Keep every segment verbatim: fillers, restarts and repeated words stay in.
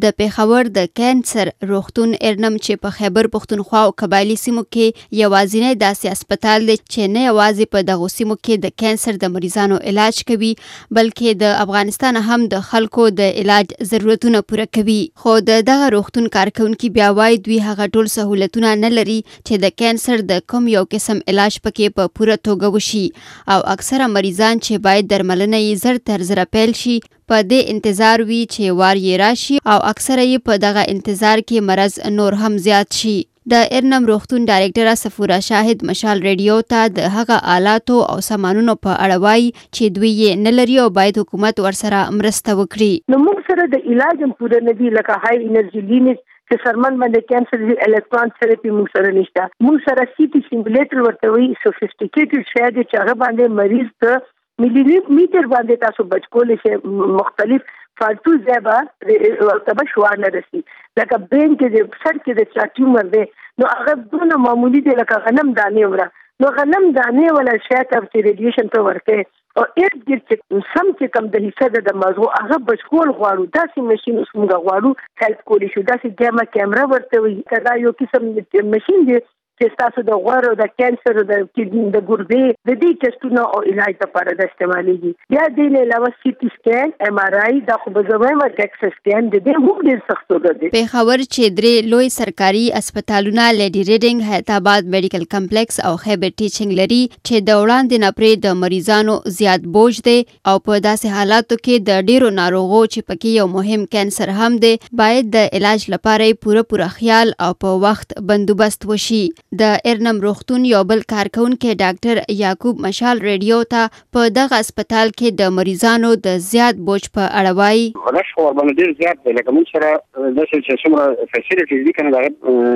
د پېښور د کینسر روغتون ارنم چې په خیبر پښتونخوا او قبایلي سیمو کې یوازینی داسې هسپتال دی چې نه یوازې په دغو سیمو کې د کینسر د مریضانو علاج کوي بلکې د افغانستان هم د خلکو د علاج ضرورتونه پوره کوي. خو د دغه روغتون کارکونکي بیا وایي دوی هغه ټول سهولتونه نه لري چې د کینسر د کوم یو قسم علاج پکې په پوره توګه وشي او اکثره مریضان چې باید درملنه یې زر تر زره پیل شي په دې انتظار وي چې وار یې راشي او اکثره یې په دغه انتظار کې مرض نور هم زیات شي. د ارنم روغتون ډایرکټره صفوره شاهد مشال ریډیو ته د هغه آلاتو او سامانونو په اړه وایي چې دوی یې نه لري او باید حکومت ورسره مرسته وکړي. نو موږ سره د علاج هم پوره نه دي لکه های انرژي لینز چې سرمن باندې کینسر الکترون تھراپي موږ سره نشته. موږ سره سی ټي سیمولیټر ورته وایي سوفیسټیکیټډ شی دی چې هغه باندې مریض ته ملي میټر باندې تاسو بچ کولای شئ مختلف فالتو ځای ورته شوار نه رسي لکه برین کې د سر کې د چا ټیومر دی نو هغه دونه معمولی دی لکه غنم دانې وره نو غنم دانې ولا شی ته چې ریډیشن ته ورکه او ارد ګرد چې سم چې کم د حصہ د موضوع هغه بچکول غواړو داسې ماشين اوس موږ غواړو هیلپ کولی شو داسې ګاما کیمرا ورته وي کدا یو قسم ماشين دی چې تاسو د غوړو د کینسر د کډنی د ګردې د دې ټیسټونو او علاج لپاره د استعمالېږي. بیا دې نه علاوه سی ټي سکین ایم آر آی د خو بزویم او ټیکس سکین د دې هم ډېر سخت دی. پېښور چې درې لوی سرکاري هسپتالونه لیډي ریډینګ حیات آباد میډیکل کمپلیکس او خیبر ټیچینګ لري چې د وړاندې نه پرې د مریضانو زیات بوج دی او په داسې حالاتو کې د ډیرو ناروغو چې پکې یو مهم کینسر هم دی باید د علاج لپاره پوره پوره خیال او په وخت بندوبست وشي. د ارنم روغتون یو بل کارکونکي ډاکټر یعقوب مشال ریډیو ته په دغه هسپتال کې د مریضانو د زیات بوج په اړه وایي. ولش خو باندې ډیر زیات دی لکه موږ سره د چې څومره فیسیلیټیز دي کنه دا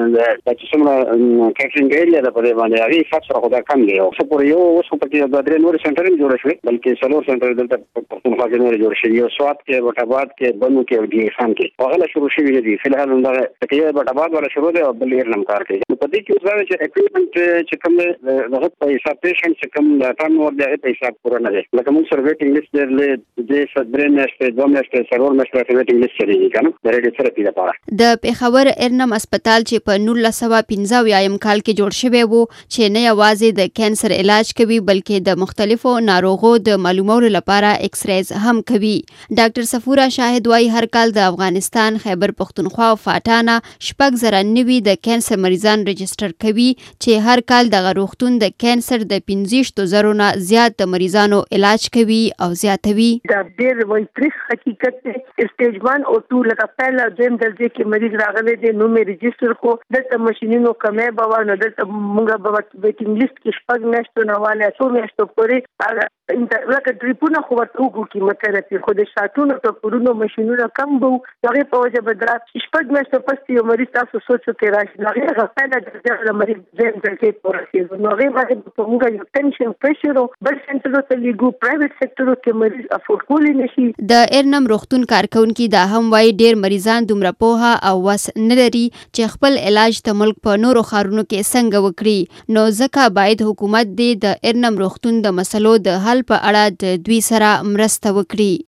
چې څومره کیټرینګ ایریا ده په دې باندې هغه خاص سره خدای کم دی او څو پر یو اوس په کې د درې نور سنټرین جوړ شوی بلکې څلور سنټر دلته پښتونخوا کې نور جوړ شوی یو سواد کې وټاباد کې بنو کې او دی خان کې هغه شروع شوی دی په الحال دا کې وټاباد ولا شروع دی او بل ارنم کار کوي په دې کې اوس چې اکوپمنت چې کوم دغه پیسې پیشنټ چې کوم د ټرن ور دی پیسې پوره نه دي لکه موږ سره ویټینګ لیست درلې د صدرې نشته دوه نشته سرور نشته ویټینګ لیست لري کنه د ریډي تھراپي لپاره. د پېښور ارنم هسپتال چې په نولس سوه پنځه اویایم کال کې جوړ شوی وو چې نه یوازې د کینسر علاج کوي بلکې د مختلفو ناروغو د معلومولو لپاره ایکس ریز هم کوي. ډاکټر صفوره شاهد وايي هر کال د افغانستان خیبر پښتونخوا او فاټانه شپږ زره نوي د کینسر مریضان رجسټر کوي چې هر کال د روغتون د کینسر د پنځه زره نه زیات د مریضانو علاج کوي او زیاتوي. دا ډېر وایي تریخ حقیقت دی سټیج ون او ټو لکه پهلا دویم درجه کې مریض راغلی دی نو مې رجسټر کو دلته ماشینونو کمې به نو دلته موږ به ویټینګ لیست کې شپږ میاشتو نه واله څو میاشتو پورې لکه ډریپونه خو ورته وګو کیموتراپي خو د شاتونو ټوکرونو ماشینونو کم بو هغې په وجه به درات شپږ میاشتو پس یو مریض تاسو سوچو کې راشي هغې هغه پهلا درجه د مریض دویم درجې پورې نو هغې باندې په موږ یو ټینشن پریشر بل سنټرو ته لیږو پرایویټ سکتورو کې مریض افورډ کولی نشي. د ارنم روغتون کارکونکي دا هم وایي ډېر مریضان دومره پوهه او وس نه لري چې خپل علاج د ملک په نورو ښارونو کې څنګه وکړي نو ځکه باید حکومت دې د ارنم روغتون د مسلو د حل په اړه د دوی سره مرسته وکړي.